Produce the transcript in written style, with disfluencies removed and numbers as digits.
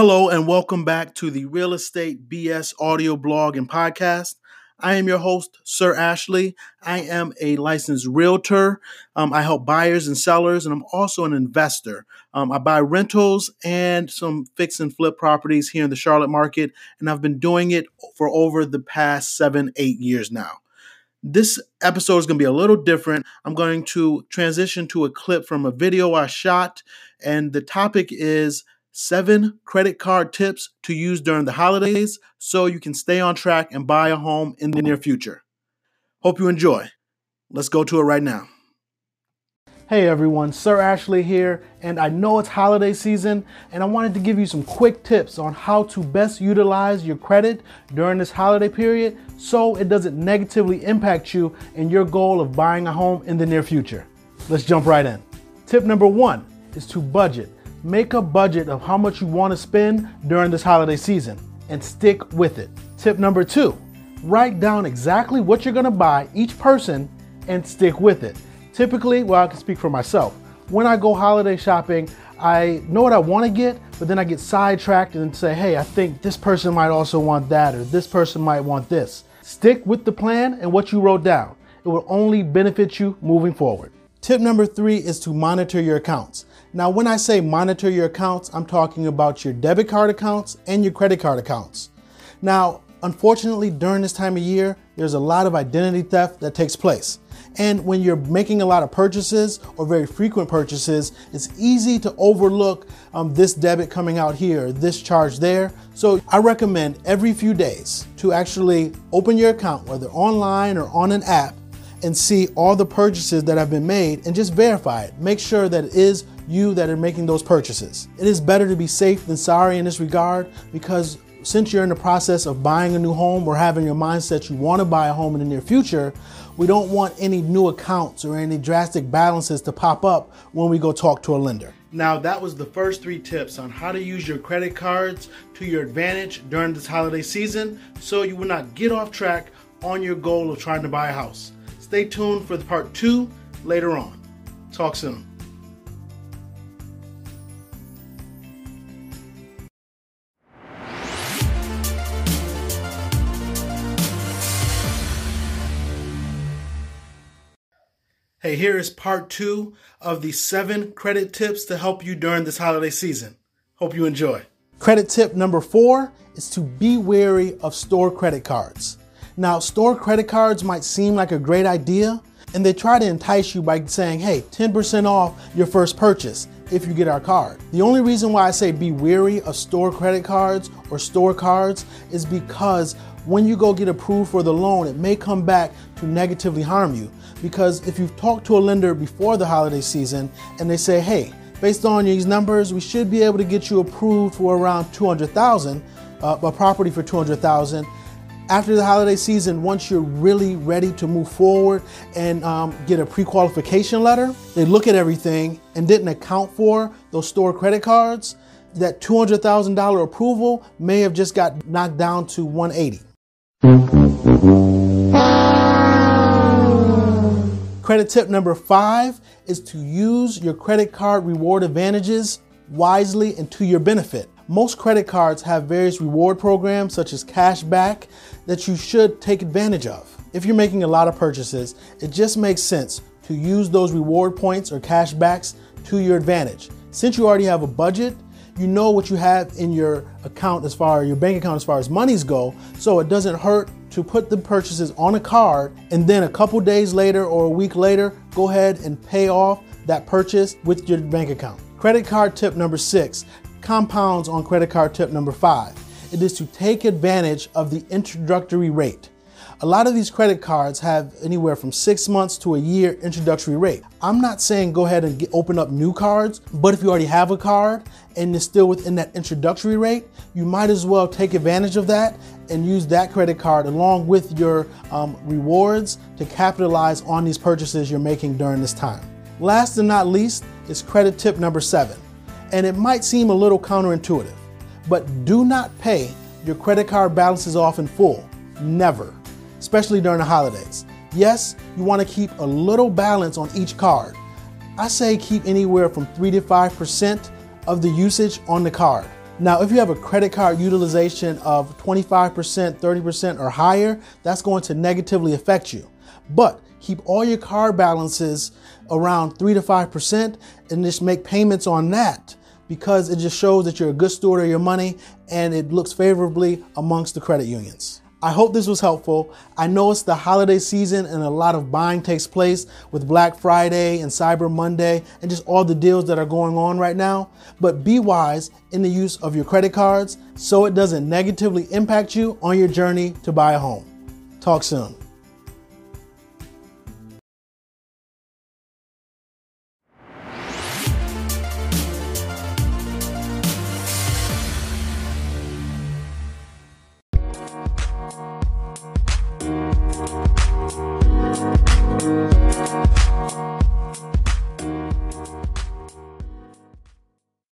Hello and welcome back to the Real Estate BS audio blog and podcast. I am your host, Sir Ashley. I am a licensed realtor. I help buyers and sellers, and I'm also an investor. I buy rentals and some fix and flip properties here in the Charlotte market, and I've been doing it for over the past 7-8 years now. This episode is going to be a little different. I'm going to transition to a clip from a video I shot, and the topic is 7 credit card tips to use during the holidays so you can stay on track and buy a home in the near future. Hope you enjoy. Let's go to it right now. Hey everyone, Sir Ashley here, and I know it's holiday season, and I wanted to give you some quick tips on how to best utilize your credit during this holiday period so it doesn't negatively impact you in your goal of buying a home in the near future. Let's jump right in. Tip number 1 is to budget. Make a budget of how much you want to spend during this holiday season and stick with it. Tip number 2, write down exactly what you're going to buy each person and stick with it. Typically, well, I can speak for myself. When I go holiday shopping, I know what I want to get, but then I get sidetracked and say, hey, I think this person might also want that, or this person might want this. Stick with the plan and what you wrote down. It will only benefit you moving forward. Tip number 3 is to monitor your accounts. Now, when I say monitor your accounts, I'm talking about your debit card accounts and your credit card accounts. Now, unfortunately, during this time of year, there's a lot of identity theft that takes place. And when you're making a lot of purchases or very frequent purchases, it's easy to overlook this debit coming out here, this charge there. So I recommend every few days to actually open your account, whether online or on an app, and see all the purchases that have been made and just verify it. Make sure that it is you that are making those purchases. It is better to be safe than sorry in this regard, because since you're in the process of buying a new home or having your mindset you want to buy a home in the near future, we don't want any new accounts or any drastic balances to pop up when we go talk to a lender. Now, that was the first 3 tips on how to use your credit cards to your advantage during this holiday season so you will not get off track on your goal of trying to buy a house. Stay tuned for the part 2 later on. Talk soon. Hey, here is part 2 of the 7 credit tips to help you during this holiday season. Hope you enjoy. Credit tip number 4 is to be wary of store credit cards. Now, store credit cards might seem like a great idea, and they try to entice you by saying, hey, 10% off your first purchase if you get our card. The only reason why I say be wary of store credit cards or store cards is because when you go get approved for the loan, it may come back to negatively harm you. Because if you've talked to a lender before the holiday season and they say, hey, based on these numbers, we should be able to get you approved for around $200,000, a property for $200,000. After the holiday season, once you're really ready to move forward and get a pre-qualification letter, they look at everything and didn't account for those store credit cards. That $200,000 approval may have just got knocked down to $180,000. Credit tip number 5 is to use your credit card reward advantages wisely and to your benefit. Most credit cards have various reward programs such as cash back that you should take advantage of. If you're making a lot of purchases, it just makes sense to use those reward points or cash backs to your advantage. Since you already have a budget, you know what you have in your account as far as your bank account as far as monies go, so it doesn't hurt to put the purchases on a card and then a couple days later or a week later, go ahead and pay off that purchase with your bank account. Credit card tip number 6 compounds on credit card tip number 5. It is to take advantage of the introductory rate. A lot of these credit cards have anywhere from 6 months to a year introductory rate. I'm not saying go ahead and open up new cards, but if you already have a card and it's still within that introductory rate, you might as well take advantage of that and use that credit card along with your rewards to capitalize on these purchases you're making during this time. Last and not least is credit tip number 7. And it might seem a little counterintuitive, but do not pay your credit card balances off in full. Never. Especially during the holidays. Yes, you want to keep a little balance on each card. I say keep anywhere from 3 to 5% of the usage on the card. Now, if you have a credit card utilization of 25%, 30% or higher, that's going to negatively affect you. But keep all your card balances around 3 to 5% and just make payments on that, because it just shows that you're a good steward of your money and it looks favorably amongst the credit unions. I hope this was helpful. I know it's the holiday season and a lot of buying takes place with Black Friday and Cyber Monday and just all the deals that are going on right now. But be wise in the use of your credit cards so it doesn't negatively impact you on your journey to buy a home. Talk soon.